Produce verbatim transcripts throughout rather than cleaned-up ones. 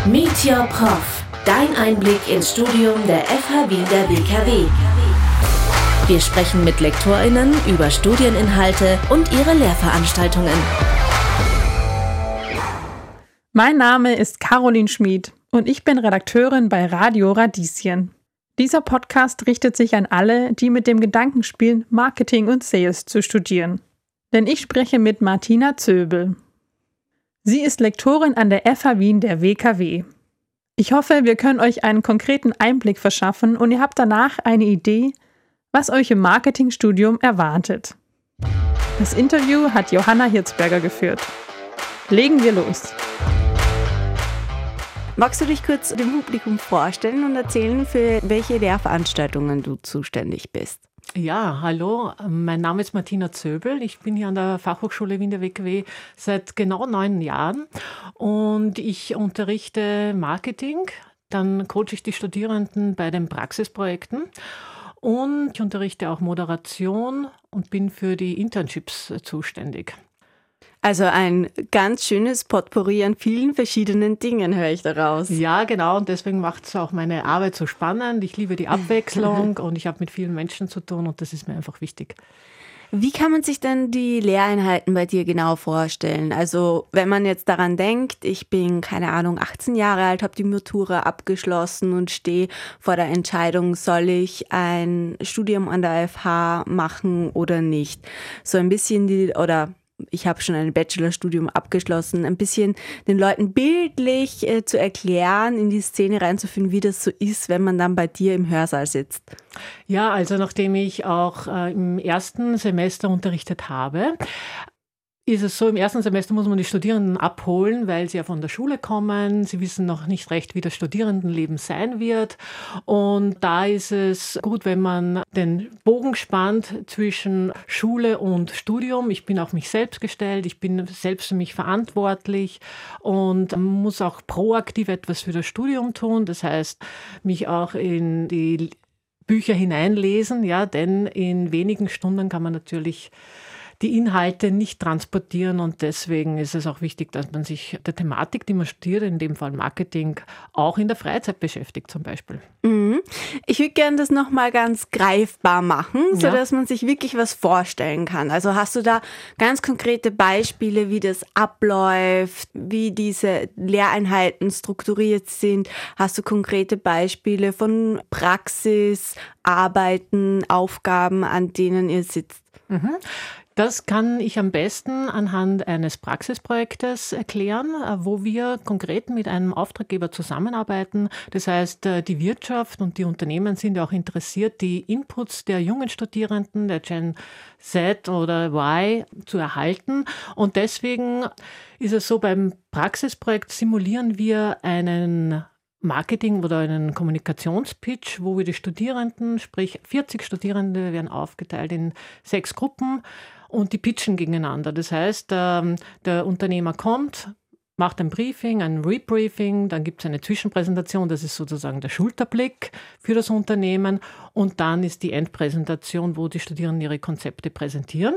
Meet Your Prof, dein Einblick ins Studium der F H Wien der W K W. Wir sprechen mit LektorInnen über Studieninhalte und ihre Lehrveranstaltungen. Mein Name ist Caroline Schmid und ich bin Redakteurin bei Radio Radieschen. Dieser Podcast richtet sich an alle, die mit dem Gedanken spielen, Marketing und Sales zu studieren. Denn ich spreche mit Martina Zöbel. Sie ist Lektorin an der F H Wien der W K W. Ich hoffe, wir können euch einen konkreten Einblick verschaffen und ihr habt danach eine Idee, was euch im Marketingstudium erwartet. Das Interview hat Johanna Hirzberger geführt. Legen wir los. Magst du dich kurz dem Publikum vorstellen und erzählen, für welche Lehrveranstaltungen du zuständig bist? Ja, hallo, mein Name ist Martina Zöbel. Ich bin hier an der Fachhochschule Wien der W K W seit genau neun Jahren und ich unterrichte Marketing. Dann coache ich die Studierenden bei den Praxisprojekten und ich unterrichte auch Moderation und bin für die Internships zuständig. Also ein ganz schönes Potpourri an vielen verschiedenen Dingen, höre ich daraus. Ja, genau. Und deswegen macht es auch meine Arbeit so spannend. Ich liebe die Abwechslung und ich habe mit vielen Menschen zu tun und das ist mir einfach wichtig. Wie kann man sich denn die Lehreinheiten bei dir genau vorstellen? Also wenn man jetzt daran denkt, ich bin, keine Ahnung, achtzehn Jahre alt, habe die Matura abgeschlossen und stehe vor der Entscheidung, soll ich ein Studium an der F H machen oder nicht? So ein bisschen die, oder ich habe schon ein Bachelorstudium abgeschlossen, ein bisschen den Leuten bildlich äh, zu erklären, in die Szene reinzufinden, wie das so ist, wenn man dann bei dir im Hörsaal sitzt. Ja, also nachdem ich auch äh, im ersten Semester unterrichtet habe, ist es so, im ersten Semester muss man die Studierenden abholen, weil sie ja von der Schule kommen. Sie wissen noch nicht recht, wie das Studierendenleben sein wird. Und da ist es gut, wenn man den Bogen spannt zwischen Schule und Studium. Ich bin auf mich selbst gestellt, ich bin selbst für mich verantwortlich und muss auch proaktiv etwas für das Studium tun. Das heißt, mich auch in die Bücher hineinlesen, ja, denn in wenigen Stunden kann man natürlich die Inhalte nicht transportieren und deswegen ist es auch wichtig, dass man sich der Thematik, die man studiert, in dem Fall Marketing, auch in der Freizeit beschäftigt zum Beispiel. Mhm. Ich würde gerne das nochmal ganz greifbar machen, Ja. sodass man sich wirklich was vorstellen kann. Also hast du da ganz konkrete Beispiele, wie das abläuft, wie diese Lehreinheiten strukturiert sind? Hast du konkrete Beispiele von Praxis, Arbeiten, Aufgaben, an denen ihr sitzt? Mhm. Das kann ich am besten anhand eines Praxisprojektes erklären, wo wir konkret mit einem Auftraggeber zusammenarbeiten. Das heißt, die Wirtschaft und die Unternehmen sind ja auch interessiert, die Inputs der jungen Studierenden, der Gen Z oder Y, zu erhalten. Und deswegen ist es so, beim Praxisprojekt simulieren wir einen Marketing- oder einen Kommunikationspitch, wo wir die Studierenden, sprich vierzig Studierende, werden aufgeteilt in sechs Gruppen und die pitchen gegeneinander. Das heißt, der Unternehmer kommt, macht ein Briefing, ein Rebriefing, dann gibt es eine Zwischenpräsentation, das ist sozusagen der Schulterblick für das Unternehmen und dann ist die Endpräsentation, wo die Studierenden ihre Konzepte präsentieren.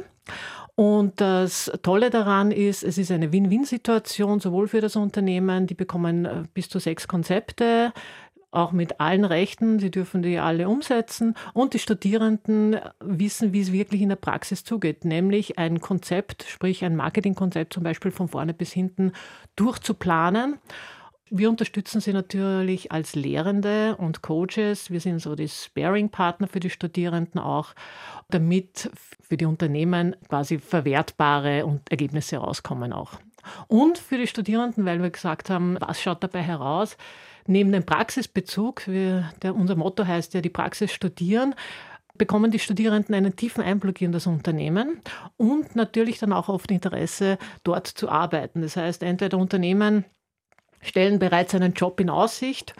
Und das Tolle daran ist, es ist eine Win-Win-Situation, sowohl für das Unternehmen, die bekommen bis zu sechs Konzepte, auch mit allen Rechten, sie dürfen die alle umsetzen und die Studierenden wissen, wie es wirklich in der Praxis zugeht, nämlich ein Konzept, sprich ein Marketingkonzept zum Beispiel von vorne bis hinten durchzuplanen. Wir unterstützen sie natürlich als Lehrende und Coaches. Wir sind so die Sparing-Partner für die Studierenden auch, damit für die Unternehmen quasi verwertbare und Ergebnisse rauskommen auch. Und für die Studierenden, weil wir gesagt haben, was schaut dabei heraus? Neben dem Praxisbezug, wir, der, unser Motto heißt ja, die Praxis studieren, bekommen die Studierenden einen tiefen Einblick in das Unternehmen und natürlich dann auch oft Interesse, dort zu arbeiten. Das heißt, entweder Unternehmen stellen bereits einen Job in Aussicht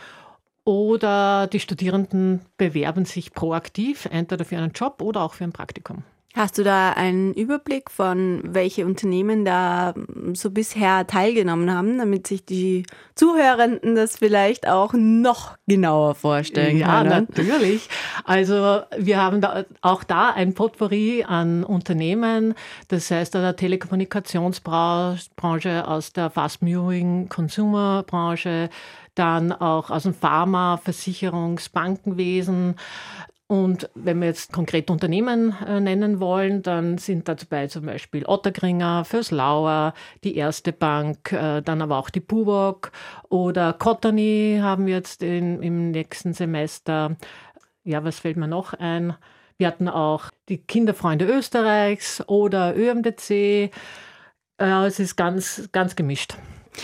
oder die Studierenden bewerben sich proaktiv, entweder für einen Job oder auch für ein Praktikum. Hast du da einen Überblick von, welche Unternehmen da so bisher teilgenommen haben, damit sich die Zuhörenden das vielleicht auch noch genauer vorstellen ja, können? Ja, natürlich. Also wir haben da auch da ein Potpourri an Unternehmen, das heißt aus der Telekommunikationsbranche, aus der Fast-Moving Consumer-Branche, dann auch aus dem Pharma-, Versicherungs-, Bankenwesen. Und wenn wir jetzt konkrete Unternehmen äh, nennen wollen, dann sind dabei zum Beispiel Ottakringer, Vöslauer, die Erste Bank, äh, dann aber auch die Buwok oder Cottony haben wir jetzt in, im nächsten Semester. Ja, was fällt mir noch ein? Wir hatten auch die Kinderfreunde Österreichs oder Ö M D C. Äh, es ist ganz, ganz gemischt.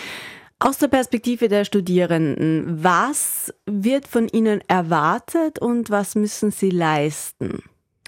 Aus der Perspektive der Studierenden, was wird von ihnen erwartet und was müssen sie leisten?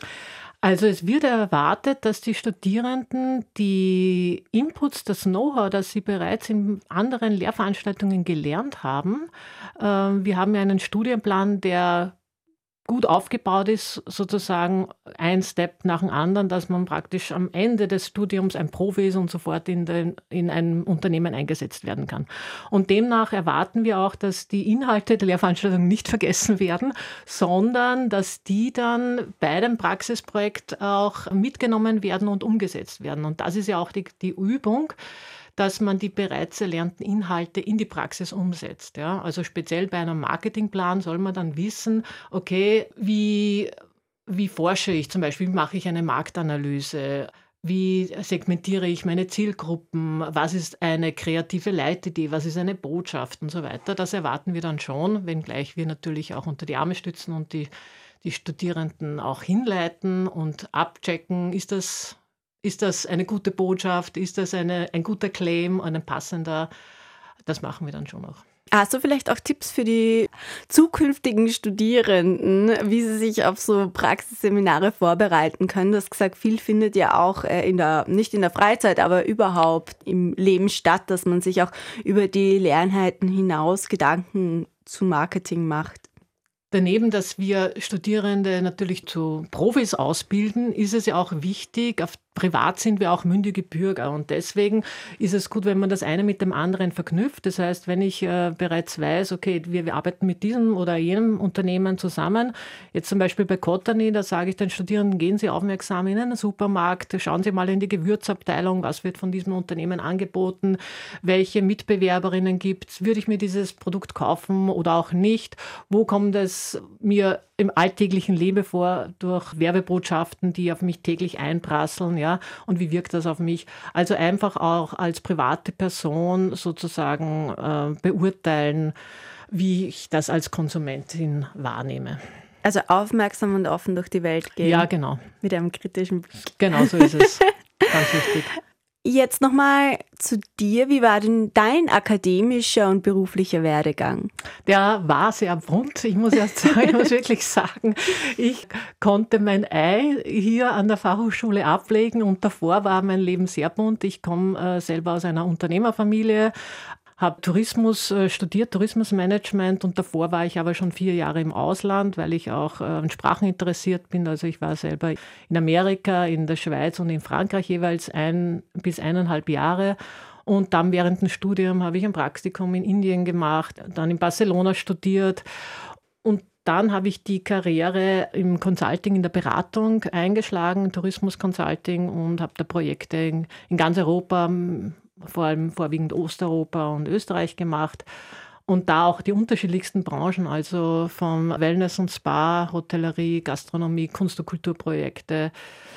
Also es wird erwartet, dass die Studierenden die Inputs, das Know-how, das sie bereits in anderen Lehrveranstaltungen gelernt haben. Wir haben ja einen Studienplan, der gut aufgebaut ist, sozusagen ein Step nach dem anderen, dass man praktisch am Ende des Studiums ein Profi ist und sofort in, den, in einem Unternehmen eingesetzt werden kann. Und demnach erwarten wir auch, dass die Inhalte der Lehrveranstaltung nicht vergessen werden, sondern dass die dann bei dem Praxisprojekt auch mitgenommen werden und umgesetzt werden. Und das ist ja auch die, die Übung, dass man die bereits erlernten Inhalte in die Praxis umsetzt. Ja? Also speziell bei einem Marketingplan soll man dann wissen, okay, wie, wie forsche ich zum Beispiel, wie mache ich eine Marktanalyse, wie segmentiere ich meine Zielgruppen, was ist eine kreative Leitidee, was ist eine Botschaft und so weiter. Das erwarten wir dann schon, wenngleich wir natürlich auch unter die Arme stützen und die, die Studierenden auch hinleiten und abchecken, ist das Ist das eine gute Botschaft? Ist das eine, ein guter Claim, ein passender? Das machen wir dann schon auch. Hast du vielleicht auch Tipps für die zukünftigen Studierenden, wie sie sich auf so Praxisseminare vorbereiten können? Du hast gesagt, viel findet ja auch in der, nicht in der Freizeit, aber überhaupt im Leben statt, dass man sich auch über die Lerneinheiten hinaus Gedanken zu Marketing macht. Daneben, dass wir Studierende natürlich zu Profis ausbilden, ist es ja auch wichtig, auf privat sind wir auch mündige Bürger und deswegen ist es gut, wenn man das eine mit dem anderen verknüpft. Das heißt, wenn ich äh, bereits weiß, okay, wir, wir arbeiten mit diesem oder jenem Unternehmen zusammen, jetzt zum Beispiel bei Cottony, da sage ich den Studierenden, gehen Sie aufmerksam in einen Supermarkt, schauen Sie mal in die Gewürzabteilung, was wird von diesem Unternehmen angeboten, welche Mitbewerberinnen gibt es, würde ich mir dieses Produkt kaufen oder auch nicht, wo kommt es mir im alltäglichen Leben vor durch Werbebotschaften, die auf mich täglich einprasseln, ja, und wie wirkt das auf mich? Also einfach auch als private Person sozusagen äh, beurteilen, wie ich das als Konsumentin wahrnehme. Also aufmerksam und offen durch die Welt gehen. Ja, genau. Mit einem kritischen Blick. Genau, so ist es. Ganz wichtig. Jetzt nochmal zu dir. Wie war denn dein akademischer und beruflicher Werdegang? Der war sehr bunt. Ich muss erst sagen, ich muss wirklich sagen, ich konnte mein Ei hier an der Fachhochschule ablegen und davor war mein Leben sehr bunt. Ich komme äh, selber aus einer Unternehmerfamilie, habe Tourismus äh, studiert, Tourismusmanagement und davor war ich aber schon vier Jahre im Ausland, weil ich auch äh, an Sprachen interessiert bin. Also ich war selber in Amerika, in der Schweiz und in Frankreich jeweils ein bis eineinhalb Jahre. Und dann während dem Studium habe ich ein Praktikum in Indien gemacht, dann in Barcelona studiert und dann habe ich die Karriere im Consulting, in der Beratung eingeschlagen, Tourismus Consulting und habe da Projekte in, in ganz Europa, vor allem vorwiegend Osteuropa und Österreich gemacht und da auch die unterschiedlichsten Branchen, also vom Wellness und Spa, Hotellerie, Gastronomie, Kunst- und Kulturprojekte,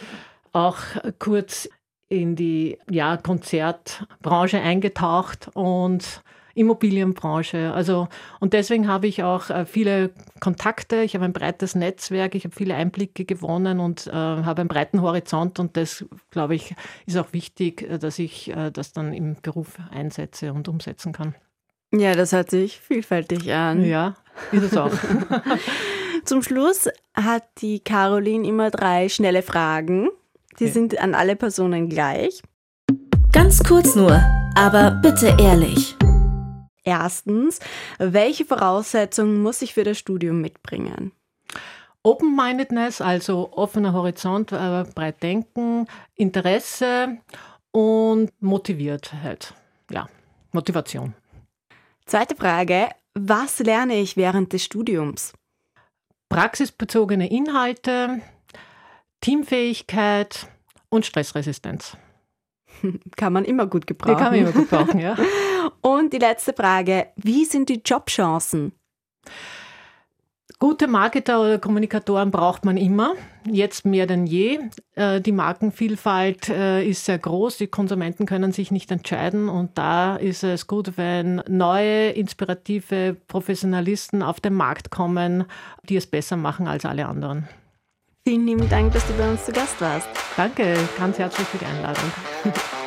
auch kurz in die ja, Konzertbranche eingetaucht und Immobilienbranche. Also, und deswegen habe ich auch viele Kontakte, ich habe ein breites Netzwerk, ich habe viele Einblicke gewonnen und äh, habe einen breiten Horizont und das, glaube ich, ist auch wichtig, dass ich äh, das dann im Beruf einsetze und umsetzen kann. Ja, das hört sich vielfältig an. Ja, ist es auch. Zum Schluss hat die Caroline immer drei schnelle Fragen. Die okay. sind an alle Personen gleich. Ganz kurz nur, aber bitte ehrlich. Erstens, welche Voraussetzungen muss ich für das Studium mitbringen? Open-Mindedness, also offener Horizont, äh, breit denken, Interesse und Motiviertheit. Ja, Motivation. Zweite Frage, was lerne ich während des Studiums? Praxisbezogene Inhalte, Teamfähigkeit und Stressresistenz. Kann man immer gut gebrauchen. Die kann man immer gut brauchen, ja. Und die letzte Frage, wie sind die Jobchancen? Gute Marketer oder Kommunikatoren braucht man immer, jetzt mehr denn je. Die Markenvielfalt ist sehr groß, die Konsumenten können sich nicht entscheiden und da ist es gut, wenn neue, inspirative Professionalisten auf den Markt kommen, die es besser machen als alle anderen. Vielen lieben Dank, dass du bei uns zu Gast warst. Danke, ganz herzlich für die Einladung.